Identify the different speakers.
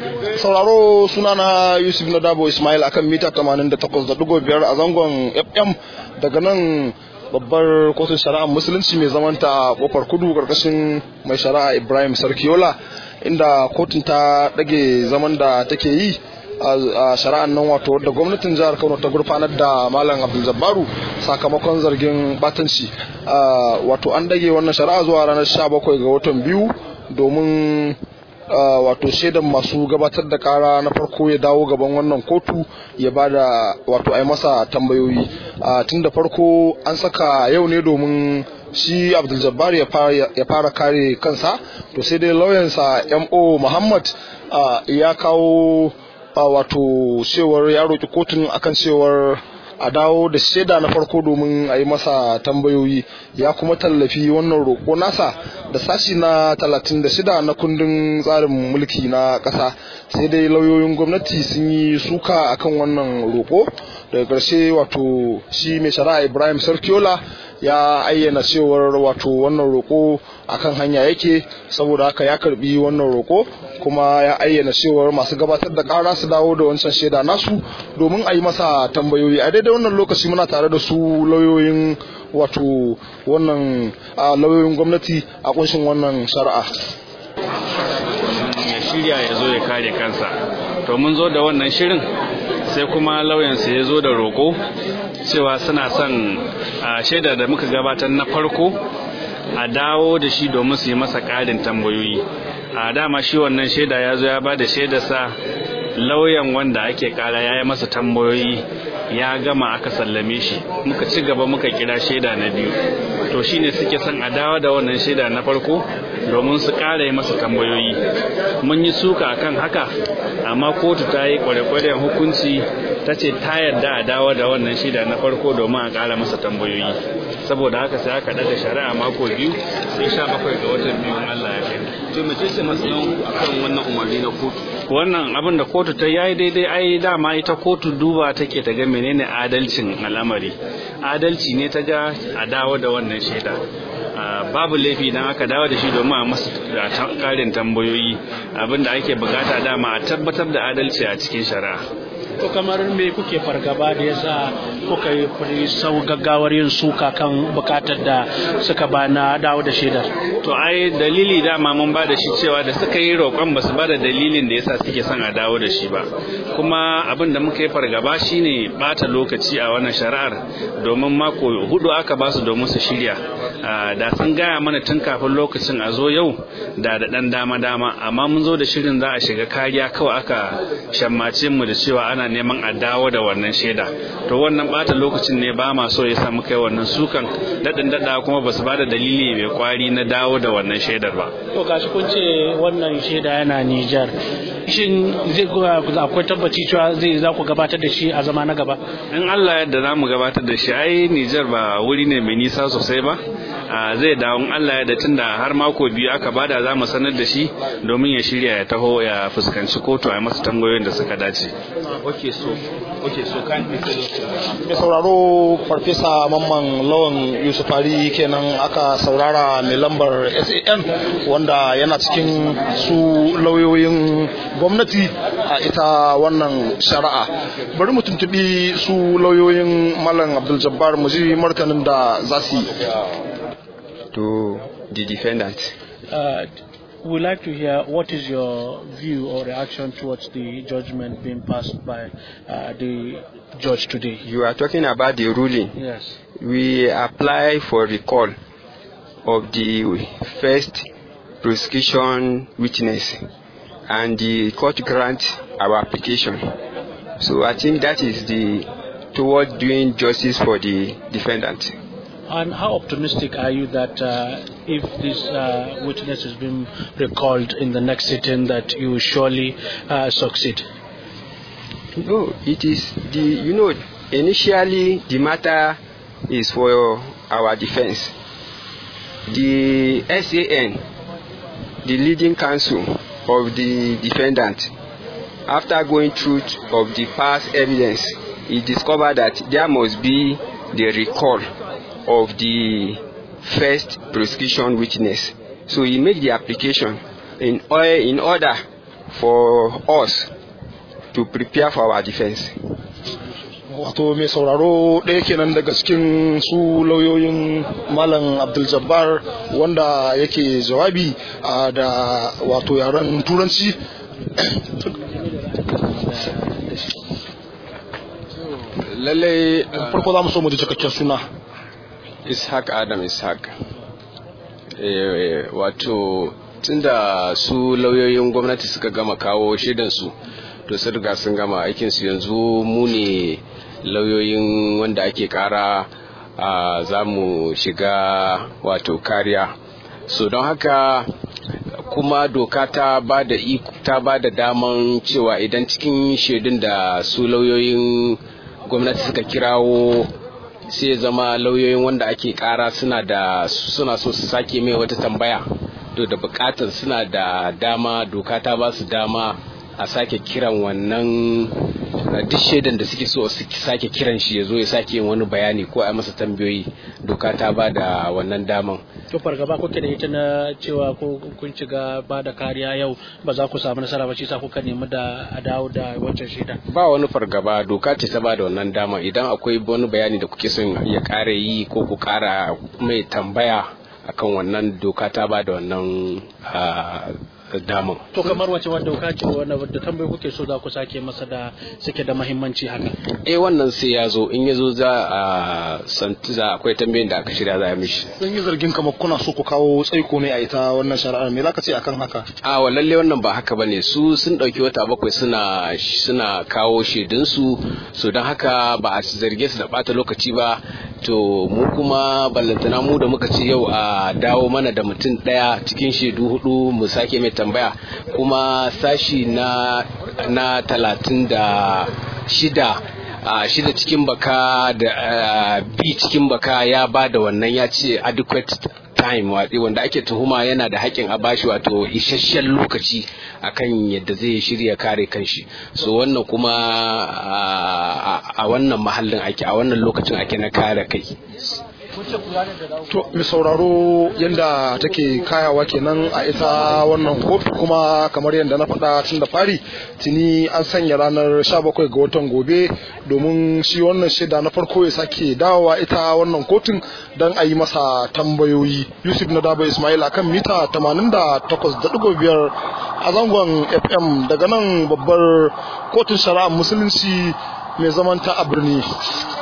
Speaker 1: sauraro sunana Yusuf Nadabo Ismail akan mita 88.5 a zangon FM daga nan babbar kotun shari'ar musulunci mai zamanta a kofar kudu karkashin mai shari'a Ibrahim Sarkiola, inda kotun ta dage zaman da take yi a shari'ar nan, wato da gwamnatin jihar Kano ta gurfanar da Malam Abdul Jabbaru sakamakon zargin batanci. Wato an dage wannan shari'a zuwa ranar 17 ga watan biyu domin wato shaidan masu gabatar da kara na farko ya dawo gaban wannan kotu ya bada wato ai masa tambayoyi. Tun da farko an saka yau ne domin shi Abdul Jabbar ya fara kare kansa, to sai dai lauyansa MO Muhammad ya kawo wato cewar ya roki kotun akan cewar a dawo da shaida na farko domin a yi masa tambayoyi, ya kuma tallafi wannan roƙo nasa da sashi na 36 na kundin tsarin mulki na ƙasa. Sai dai lauyoyin gwamnati sun yi suka akan wannan roƙo. Daga ƙarshe wato shi mai shari'a Ibrahim Sarkiola ya ayyana cewar wato wannan roƙo akan hanya yake, saboda haka ya karbi wannan roƙo kuma ya ayyana cewar masu gabatar da ƙara su dawo da wancan shaida nasu domin a yi masa tambayoyi. A daidai wannan lokaci muna tare da su lauyoyin wato wannan lauyoyin gwamnati a kunshin wannan shari'a.
Speaker 2: Ya shirya ya zo ya kare kansa, to mun zo da wannan shirin sai kuma lauyansa ya zo da roƙo cewa suna son shaida da muka gabatar na farko a dawo da shi domin su yi masa ƙarin tambayoyi. A dama shi wannan shaida ya zo ya ba da shaidarsa, lauyan wanda ake kara ya yi masa tambayoyi ya gama aka sallame shi, muka ci gaba muka kira shaida na biyu, to shine suke son a dawo da wannan shaida na farko domin su kara yi masa tambayoyi. Mun yi suka akan haka, amma kotu ta yi kwarekwaren hukunci ta ce ta yarda a dawo da wannan shaida na farko domin a kara masa tambayoyi. Saboda haka sai aka daga shari'a mako biyu sai 17 ga watan biyu Allah ya kai.
Speaker 3: To me ce masalan akan wannan umarni na kotu?
Speaker 2: Wannan abin da kotu ta yayi daidai, ai dama ita kotu duba take ta ga menene adalcin al'amari. Adalci ne ta ga a dawo da wannan shaida. Babu laifi idan aka dawo da shi domin a masa karin tambayoyi. Abin da ake bukata dama a tabbatar da adalci a cikin shari'a.
Speaker 4: To kamar me kuke fargaba da yasa kuka yi sau gaggawar yin suka kan bukatar da suka ba na dawo da shaidar?
Speaker 2: To ai dalili dama mun ba da shi cewa da suka yi roƙon ba su ba da dalilin da yasa suke son a dawo da shi ba, kuma abin da muka yi fargaba shine bata lokaci a wannan shari'ar, domin mako 4 aka ba su domin su shirya. Da sun gaya mana tun kafin lokacin a zo yau da dan dama, amma mun zo da shirin za a shiga kariya, kawai aka shammace mu da cewa ana neman a dawo da wannan shaida. To wannan bata lokacin ne ba ma so ya sa muka yi wannan sukan dada kuma ba su ba da dalili mai kwari na dawo da wannan shaidar ba.
Speaker 4: To gashi kun ce wannan shaida yana Nijar, shin akwai tabbaci cewa za ku gabatar da shi a zama na gaba?
Speaker 2: In Allah yadda za mu gabatar da shi, ai Nijar ba wuri ne mai nisa sosai ba, zai dawo in Allah yadda, tunda har mako biyu aka bada za mu sanar da shi domin ya shirya ya taho ya fuskanci kotu a masa tambayoyin da suka dace.
Speaker 3: Okay, so kan mai
Speaker 1: sauraro Farfesa Mamman Lawan Yusuf Ali kenan aka saurara, mai lambar SAN, wanda yana cikin su lauyoyin gwamnati a ita wannan shari'a. Bari mu tuntubi su lauyoyin Malam Abdul Jabbar mu ji martanin da za su yi.
Speaker 5: To the defendant.
Speaker 4: We'd like to hear what is your view or reaction towards the judgment being passed by the judge today.
Speaker 5: You are talking about the ruling.
Speaker 4: Yes.
Speaker 5: We apply for recall of the first prosecution witness, and the court grant our application. So I think that is toward doing justice for the defendant.
Speaker 4: And how optimistic are you that if this witness is being recalled in the next sitting, that you will surely succeed?
Speaker 5: No, it is initially the matter is for our defense. The SAN, the leading counsel of the defendant, after going through of the past evidence, he discovered that there must be the recall of the first prosecution witness. So he made the application in order for us to prepare for our defense.
Speaker 1: Wato mai sauraro ɗaya kenan daga cikin su lauyoyin Malam Abdul Jabbar wanda yake jawabi da wato yaren turanci.
Speaker 5: Lallai
Speaker 1: farko za mu so mu ji cikakken suna.
Speaker 5: Ishaq Adam Ishaq. Wato tunda su lauyoyin gwamnati suka gama kawo shaidansu to sun riga sun gama aikinsu, yanzu mu ne lauyoyin wanda ake kara za mu shiga wato kariya. So don haka kuma doka ta ba da daman cewa idan cikin shaidun da su lauyoyin gwamnati suka kirawo sai zama lauyoyin wanda ake kara suna so su sake mai wata tambaya, to da bukatar suna da dama, doka ta ba su dama a sake kiran wannan duk shaidan da suke so su sake kiran shi ya zo ya sake yin wani bayani ko a masa tambayoyi, doka ta ba da wannan daman.
Speaker 4: To fargaba kuke da ita na cewa ko kun shiga ba da kariya yau ba za ku samu nasara ba, shi sa kuka nemi da a dawo da wancan shaida?
Speaker 5: Ba wani fargaba, doka ce ta ba da wannan dama. Idan akwai wani bayani da kuke son ya kare yi ko ku kara mai tambaya akan wannan, doka ta ba da wannan daman.
Speaker 4: To kamar wace wadda doka ce wadda tambayi kuke so za ku sake masa da suke da muhimmanci haka?
Speaker 5: Wannan sai ya zo, in ya zo za a santiza akwai tambayin da aka shirya za a mishi.
Speaker 1: Sun yi zargin kamar kuna so ku kawo tsaiko ne a ita wannan shari'ar, me zaka ce akan haka?
Speaker 5: Lalle wannan ba haka bane, su sun dauki wata 7 suna kawo shaidun su, so don haka ba a zarge su da bata lokaci ba. To mu kuma ballantana mu da muka ce yau a dawo mana da mutum daya cikin shaidu 4 mu sake mai tambaya, kuma sashi na 36 shida cikin baka da bi cikin baka ya ba da wannan, ya ce adequate time, wanda ake tuhuma yana da haƙƙin a bashi wato isasshen lokaci akan yadda zai shirya kare kanshi. So wannan kuma a wannan mahallin ake, a wannan lokacin ake na kare kai.
Speaker 1: To mai sauraro yadda take kayawa kenan a ita wannan kotu, kuma kamar yadda na faɗa tun da fari tuni an sanya ranar 17 ga watan gobe domin shi wannan shaida na farko ya sake dawowa ita wannan kotun don a yi masa tambayoyi. Yusuf Nadabo Ismail akan mita 88.5 a zangon FM daga nan babbar kotun shari'ar musulunci mai zamanta a birni.